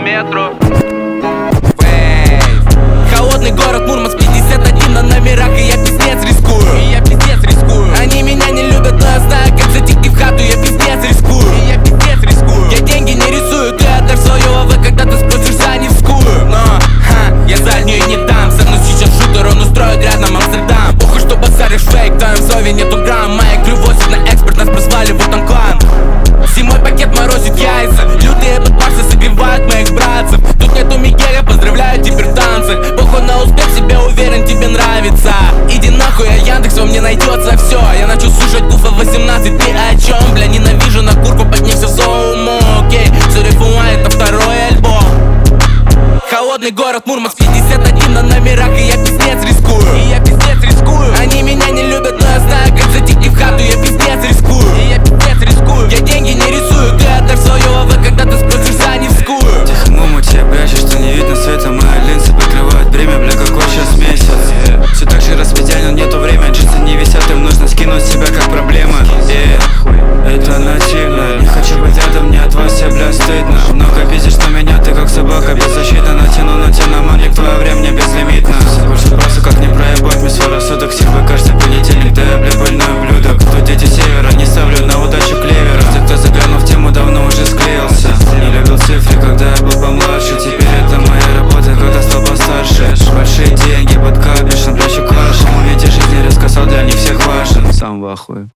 метро. Холодный город Мурманск, 51 на номерах, и я пиздец рискую. Они меня не любят, но я знаю, как зайти в хату, я пиздец рискую. Я деньги не рисую, ты отдашь свое АВ, когда ты спросишь за нефскую. Но, я заднюю не дам, со мной сейчас шутер, он устроит рядом Амстердам. Похуй, что базаришь фейк, в твоем зове нету грамм. Моя крю возит на экспорт, нас прозвали, вот он клан. Зимой пакет морозит яйца, лютые бэтбаксы согревают моих братцев. Тут нету Мигеля, поздравляю теперь в танцах. Похуй на успех, себе уверен, тебе нравится. Иди нахуй, а Яндекс во мне найдется все.